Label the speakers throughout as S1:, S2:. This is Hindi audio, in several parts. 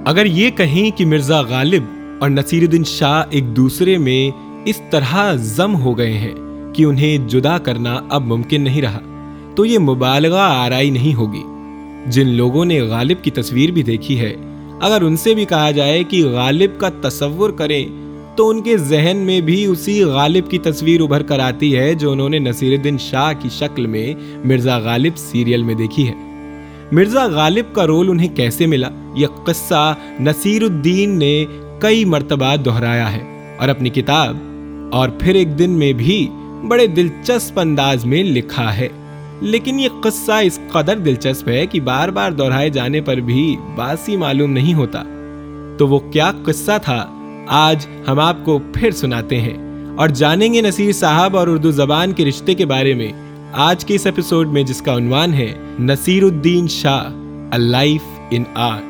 S1: अगर ये कहें कि मिर्जा गालिब और नसीरुद्दीन शाह एक दूसरे में इस तरह जम हो गए हैं कि उन्हें जुदा करना अब मुमकिन नहीं रहा, तो ये मुबालगा आराई नहीं होगी। जिन लोगों ने गालिब की तस्वीर भी देखी है, अगर उनसे भी कहा जाए कि गालिब का तसव्वुर करें, तो उनके जहन में भी उसी गालिब की तस्वीर उभर कर आती है जो उन्होंने नसीरुद्दीन शाह की शक्ल में मिर्जा गालिब सीरियल में देखी है। मिर्जा गालिब का रोल उन्हें कैसे मिला, यह किस्सा नसीरुद्दीन ने कई मर्तबा दोहराया है और अपनी किताब और फिर एक दिन में भी बड़े दिलचस्प अंदाज में लिखा है। लेकिन यह किस्सा इस कदर दिलचस्प है कि बार बार दोहराए जाने पर भी बासी मालूम नहीं होता। तो वो क्या किस्सा था, आज हम आपको फिर सुनाते हैं और जानेंगे नसीर साहब और उर्दू जबान के रिश्ते के बारे में आज के इस एपिसोड में, जिसका उन्वान है Naseeruddin Shah, a life in art.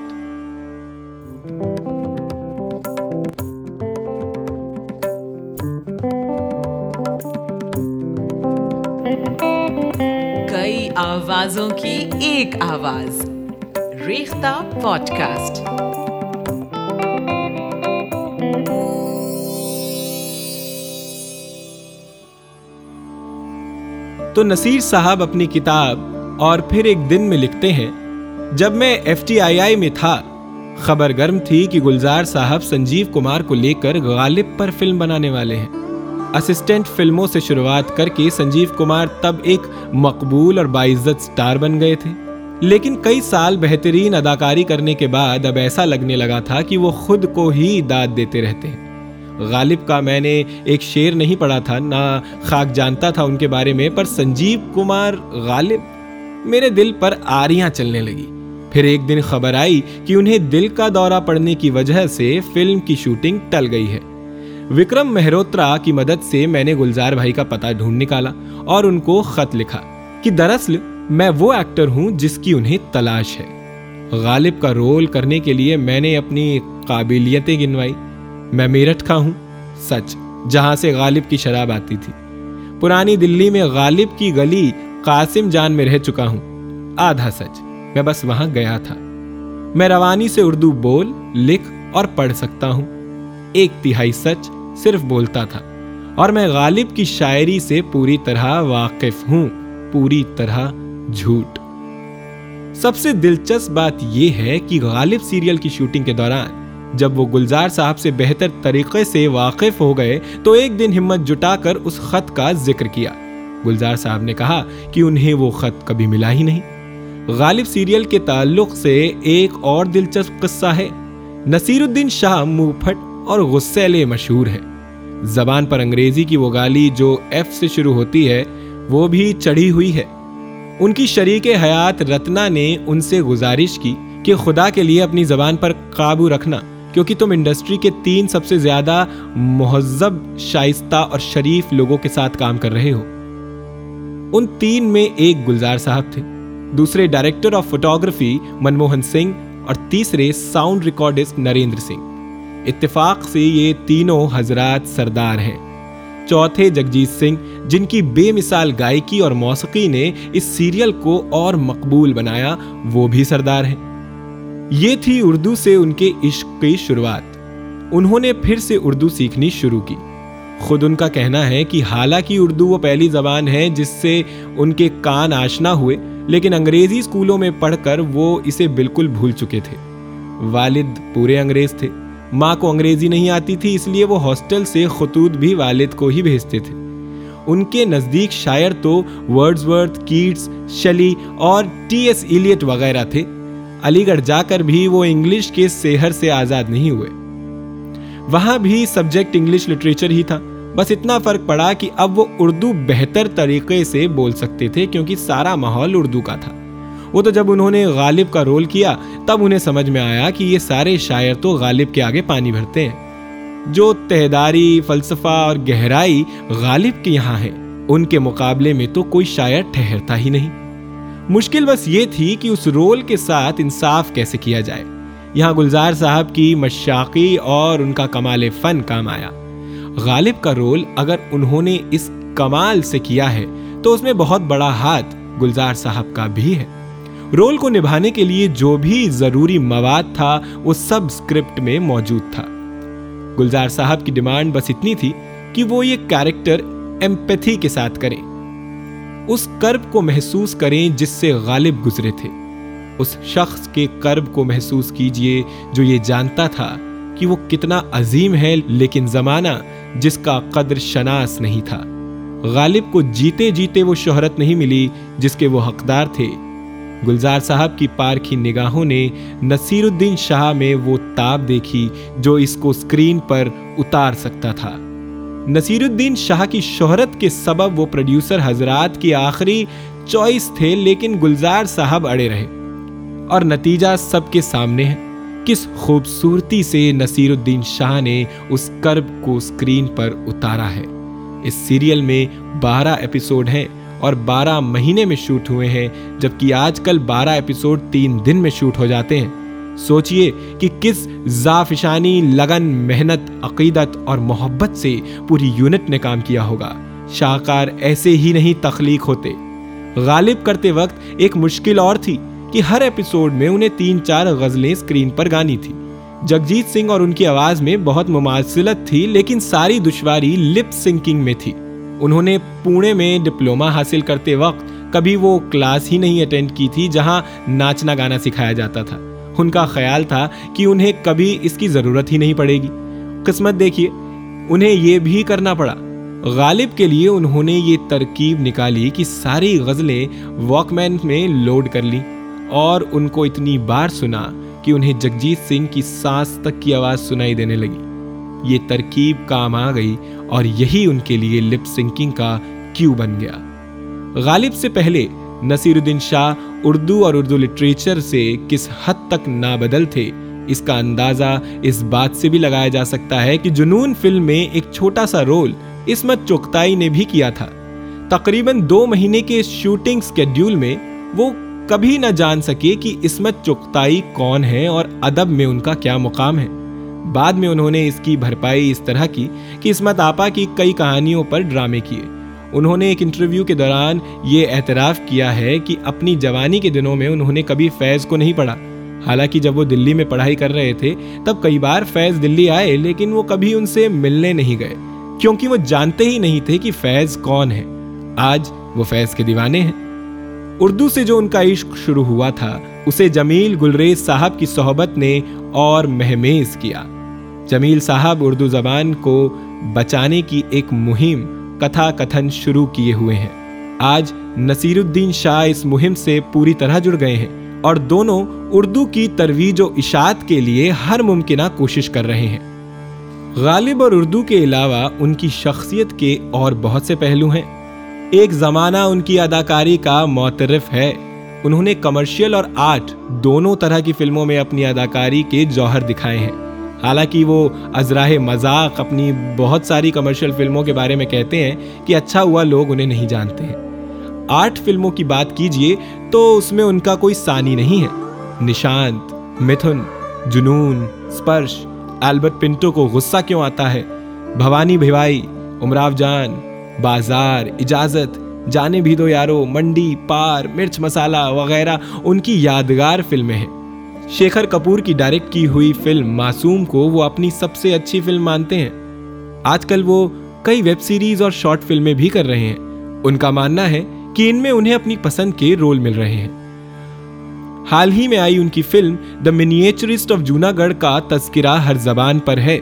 S2: कई आवाजों की एक आवाज, रेख्ता पॉडकास्ट।
S1: तो नसीर साहब अपनी किताब और फिर एक दिन में लिखते हैं, जब मैं FTII में था, खबर गर्म थी कि गुलजार साहब संजीव कुमार को लेकर गालिब पर फिल्म बनाने वाले हैं। असिस्टेंट फिल्मों से शुरुआत करके संजीव कुमार तब एक मकबूल और बाइज्जत स्टार बन गए थे, लेकिन कई साल बेहतरीन अदाकारी करने के बाद अब ऐसा लगने लगा था कि वो खुद को ही दाद देते रहते हैं। गालिब का मैंने एक शेर नहीं पढ़ा था, ना खाक जानता था उनके बारे में, पर संजीव कुमार गालिब, मेरे दिल पर आरियां चलने लगी। फिर एक दिन खबर आई कि उन्हें दिल का दौरा पड़ने की वजह से फिल्म की शूटिंग टल गई है। विक्रम मेहरोत्रा की मदद से मैंने गुलजार भाई का पता ढूंढ निकाला और उनको खत लिखा कि दरअसल मैं वो एक्टर हूं जिसकी उन्हें तलाश है। गालिब का रोल करने के लिए मैंने अपनी काबिलियतें गिनवाई। मैं मेरठ का हूं, सच, जहां से गालिब की शराब आती थी। पुरानी दिल्ली में गालिब की गली कासिम जान में रह चुका हूं, आधा सच, मैं बस वहां गया था। मैं रवानी से उर्दू बोल, लिख और पढ़ सकता हूं। 1/3 सच सिर्फ बोलता था। और मैं गालिब की शायरी से पूरी तरह वाकिफ हूं, पूरी तरह झूठ। सबसे दिलचस्प बात यह है कि गालिब सीरियल की शूटिंग के दौरान जब वो गुलजार साहब से बेहतर तरीके से वाकिफ हो गए, तो एक दिन हिम्मत जुटाकर उस खत का जिक्र किया। गुलजार साहब ने कहा कि उन्हें वो खत कभी मिला ही नहीं। गालिब सीरियल के ताल्लुक से एक और दिलचस्प किस्सा है। नसीरुद्दीन शाह मुंहफट और गुस्सैले मशहूर है। जबान पर अंग्रेजी की वो गाली जो F से शुरू होती है, वो भी चढ़ी हुई है। उनकी शरीके हयात रत्ना ने उनसे गुजारिश की कि खुदा के लिए अपनी जबान पर काबू रखना, क्योंकि तुम इंडस्ट्री के 3 सबसे ज्यादा मुहज्जब, शाइस्ता और शरीफ लोगों के साथ काम कर रहे हो। उन 3 में एक गुलजार साहब थे, दूसरे director of photography Manmohan Singh और तीसरे साउंड रिकॉर्डिस्ट नरेंद्र सिंह। इत्तेफाक से ये तीनों हजरात सरदार हैं। चौथे जगजीत सिंह, जिनकी बेमिसाल गायकी और मौसीकी ने इस सीरियल को और मकबूल बनाया, वो भी सरदार हैं। ये थी उर्दू से उनके इश्क की शुरुआत। उन्होंने फिर से उर्दू सीखनी शुरू की। खुद उनका कहना है कि हालांकि उर्दू वो पहली जबान है जिससे उनके कान आशना हुए, लेकिन अंग्रेजी स्कूलों में पढ़कर वो इसे बिल्कुल भूल चुके थे। वालिद पूरे अंग्रेज थे, माँ को अंग्रेजी नहीं आती थी, इसलिए वो हॉस्टल से खतूत भी वालिद को ही भेजते थे। उनके नजदीक शायर तो वर्ड्सवर्थ, कीट्स, शेली और T.S. इलियट वगैरह थे। अलीगढ़ जाकर भी वो इंग्लिश के सेहर से आजाद नहीं हुए। वहां भी सब्जेक्ट इंग्लिश लिटरेचर ही था, बस इतना फर्क पड़ा कि अब वो उर्दू बेहतर तरीके से बोल सकते थे क्योंकि सारा माहौल उर्दू का था। वो तो जब उन्होंने गालिब का रोल किया तब उन्हें समझ में आया कि ये सारे शायर तो गालिब के आगे पानी भरते हैं। जो तहदारी, फलसफा और गहराई गालिब के यहाँ है, उनके मुकाबले में तो कोई शायर ठहरता ही नहीं। मुश्किल बस ये थी कि उस रोल के साथ इंसाफ कैसे किया जाए। यहाँ गुलजार साहब की मशाकी और उनका कमाल फन काम आया। गालिब का रोल अगर उन्होंने इस कमाल से किया है तो उसमें बहुत बड़ा हाथ गुलजार साहब का भी है। रोल को निभाने के लिए जो भी जरूरी मवाद था वो सब स्क्रिप्ट में मौजूद था। गुलजार साहब की डिमांड बस इतनी थी कि वो ये कैरेक्टर एम्पैथी के साथ करें, उस कर्ब को महसूस करें जिससे गालिब गुजरे थे। उस शख्स के कर्ब को महसूस कीजिए जो ये जानता था कि वो कितना अजीम है, लेकिन जमाना जिसका कद्र शनास नहीं था। गालिब को जीते जीते वो शोहरत नहीं मिली जिसके वो हकदार थे। गुलजार साहब की पारखी निगाहों ने नसीरुद्दीन शाह में वो ताब देखी जो इसको स्क्रीन पर उतार सकता था। नसीरुद्दीन शाह की शोहरत के सबब वो प्रोड्यूसर हजरात की आखिरी चॉइस थे, लेकिन गुलजार साहब अड़े रहे और नतीजा सबके सामने है। किस खूबसूरती से नसीरुद्दीन शाह ने उस कर्ब को स्क्रीन पर उतारा है। इस सीरियल में 12 एपिसोड हैं और 12 महीने में शूट हुए हैं, जबकि आजकल 12 एपिसोड 3 दिन में शूट हो जाते हैं। सोचिए कि किस जाफिशानी, लगन, मेहनत, अकीदत और मोहब्बत से पूरी यूनिट ने काम किया होगा। शाहकार ऐसे ही नहीं तख्लीक होते। गालिब करते वक्त एक मुश्किल और थी कि हर एपिसोड में उन्हें 3-4 गजलें स्क्रीन पर गानी थी। जगजीत सिंह और उनकी आवाज में बहुत मुमासिलत थी, लेकिन सारी दुश्वारी लिप सिंकिंग में थी। उन्होंने पुणे में डिप्लोमा हासिल करते वक्त कभी वो क्लास ही नहीं अटेंड की थी जहां नाचना गाना सिखाया जाता था। उनका ख्याल था कि उन्हें कभी इसकी जरूरत ही नहीं पड़ेगी। किस्मत देखिए, उन्हें ये भी करना पड़ा। गालिब के लिए उन्होंने ये तरकीब निकाली कि सारी गजलें वॉकमैन में लोड कर ली और उनको इतनी बार सुना कि उन्हें जगजीत सिंह की सांस तक की आवाज सुनाई देने लगी। ये तरकीब काम आ गई और यही उनके लिए लिप सिंकिंग का क्यू बन गया। गालिब से पहले नसीरुद्दीन शाह उर्दू और उर्दू लिटरेचर से किस हद तक नाबदल थे, इसका अंदाजा इस बात से भी लगाया जा सकता है कि जुनून फिल्म में एक छोटा सा रोल इस्मत चुगताई ने भी किया था। तकरीबन 2 महीने के शूटिंग स्केड्यूल में वो कभी न जान सके कि इस्मत चुगताई कौन है और अदब में उनका क्या मुकाम है। बाद में उन्होंने इसकी भरपाई इस तरह की कि इस्मत आपा की कई कहानियों पर ड्रामे किए। उन्होंने एक इंटरव्यू के दौरान ये एतराफ़ किया है कि अपनी जवानी के दिनों में उन्होंने कभी फैज़ को नहीं पढ़ा। हालांकि जब वो दिल्ली में पढ़ाई कर रहे थे तब कई बार फैज़ दिल्ली आए, लेकिन वो कभी उनसे मिलने नहीं गए क्योंकि वो जानते ही नहीं थे कि फैज़ कौन है। आज वो फैज़ के दीवाने हैं। उर्दू से जो उनका इश्क शुरू हुआ था उसे जमील गुलरेज साहब की सोहबत ने और महमेज किया। जमील साहब उर्दू ज़बान को बचाने की एक मुहिम कथा कथन शुरू किए हुए हैं। आज नसीरुद्दीन शाह इस मुहिम से पूरी तरह जुड़ गए हैं और दोनों उर्दू की तरवीज और इशाअत के लिए हर मुमकिना कोशिश कर रहे हैं। गालिब और उर्दू के अलावा उनकी शख्सियत के और बहुत से पहलू हैं। एक ज़माना उनकी अदाकारी का मोतरफ है। उन्होंने कमर्शियल और आर्ट दोनों तरह की फिल्मों में अपनी अदाकारी के जौहर दिखाए हैं। हालांकि वो अजराह मजाक अपनी बहुत सारी कमर्शियल फिल्मों के बारे में कहते हैं कि अच्छा हुआ लोग उन्हें नहीं जानते हैं। आर्ट फिल्मों की बात कीजिए तो उसमें उनका कोई सानी नहीं है। निशांत, मिथुन, जुनून, स्पर्श, एल्बर्ट पिंटो को गुस्सा क्यों आता है, भवानी भिवाई, उमराव जान, बाजार, इजाजत, जाने भी दो यारो, मंडी, पार, मिर्च मसाला वगैरह उनकी यादगार फिल्में हैं। शेखर कपूर की डायरेक्ट की हुई फिल्म मासूम को वो अपनी सबसे अच्छी फिल्म मानते हैं। आजकल वो कई वेब सीरीज और शॉर्ट फिल्में भी कर रहे हैं। उनका मानना है कि इनमें उन्हें अपनी पसंद के रोल मिल रहे हैं। हाल ही में आई उनकी film the miniaturist of Junagadh का तज़किरा हर जबान पर है।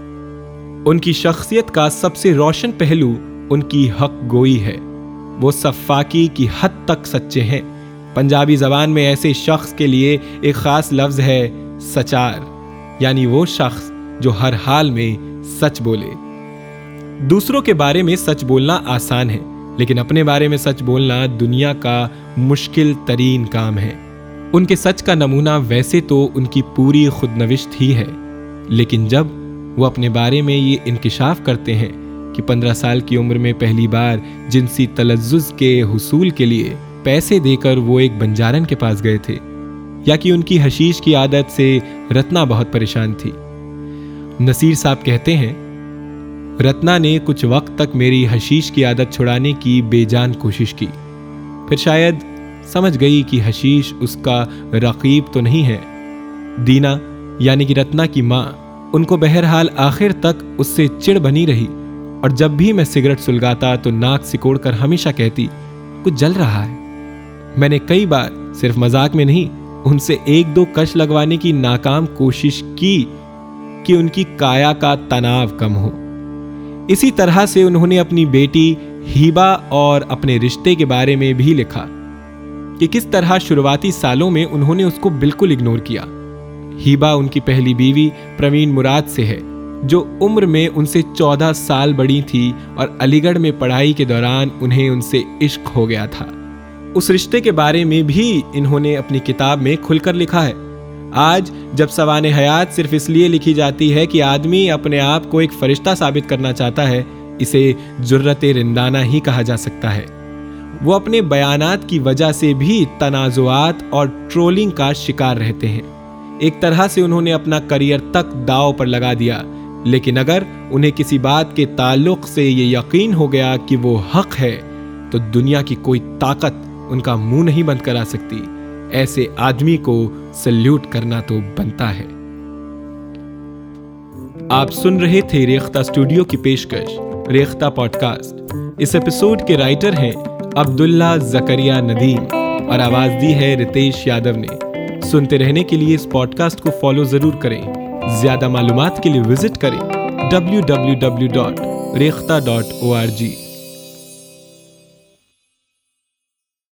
S1: उनकी शख्सियत का सबसे रोशन पहलू उनकी हक गोई है। वो सफ़ाकी की हद तक सच्चे हैं। पंजाबी जबान में ऐसे शख्स के लिए एक खास लफ्ज है सचार, यानी वो शख्स जो हर हाल में सच बोले। दूसरों के बारे में सच बोलना आसान है, लेकिन अपने बारे में सच बोलना दुनिया का मुश्किल तरीन काम है। उनके सच का नमूना वैसे तो उनकी पूरी खुदनविश्त ही है, लेकिन जब वो अपने बारे में ये इंकिशाफ करते हैं कि 15 साल की उम्र में पहली बार जिनसी तलज्जुज़ के हुसूल के लिए पैसे देकर वो एक बंजारन के पास गए थे, या कि उनकी हशीश की आदत से रत्ना बहुत परेशान थी। नसीर साहब कहते हैं, रत्ना ने कुछ वक्त तक मेरी हशीश की आदत छुड़ाने की बेजान कोशिश की, फिर शायद समझ गई कि हशीश उसका रकीब तो नहीं है। दीना यानी कि रत्ना की माँ उनको बहरहाल आखिर तक उससे चिढ़ बनी रही और जब भी मैं सिगरेट सुलगाता तो नाक सिकोड़कर हमेशा कहती, कुछ जल रहा है। मैंने कई बार सिर्फ मजाक में नहीं, उनसे 1-2 कश लगवाने की नाकाम कोशिश की कि उनकी काया का तनाव कम हो। इसी तरह से उन्होंने अपनी बेटी हीबा और अपने रिश्ते के बारे में भी लिखा कि किस तरह शुरुआती सालों में उन्होंने उसको बिल्कुल इग्नोर किया। हीबा उनकी पहली बीवी प्रवीण मुराद से है, जो उम्र में उनसे 14 साल बड़ी थी और अलीगढ़ में पढ़ाई के दौरान उन्हें उनसे इश्क हो गया था। उस रिश्ते के बारे में भी इन्होंने अपनी किताब में खुलकर लिखा है। आज जब सवाने हयात सिर्फ इसलिए लिखी जाती है कि आदमी अपने आप को एक फरिश्ता साबित करना चाहता है, इसे जुर्रते रिंदाना ही कहा जा सकता है। वो अपने बयानात की वजह से भी तनाजुआत और ट्रोलिंग का शिकार रहते हैं। एक तरह से उन्होंने अपना करियर तक दांव पर लगा दिया, लेकिन अगर उन्हें किसी बात के ताल्लुक से ये यकीन हो गया कि वो हक है तो दुनिया की कोई ताकत उनका मुंह नहीं बंद करा सकती। ऐसे आदमी को सल्यूट करना तो बनता है। आप सुन रहे थे रेख्ता स्टूडियो की पेशकश रेख्ता पॉडकास्ट। इस एपिसोड के राइटर हैं अब्दुल्ला जकरिया नदीम और आवाज दी है रितेश यादव ने। सुनते रहने के लिए इस पॉडकास्ट को फॉलो जरूर करें। ज्यादा मालूमात के लिए विजिट करें www.rekhta.org।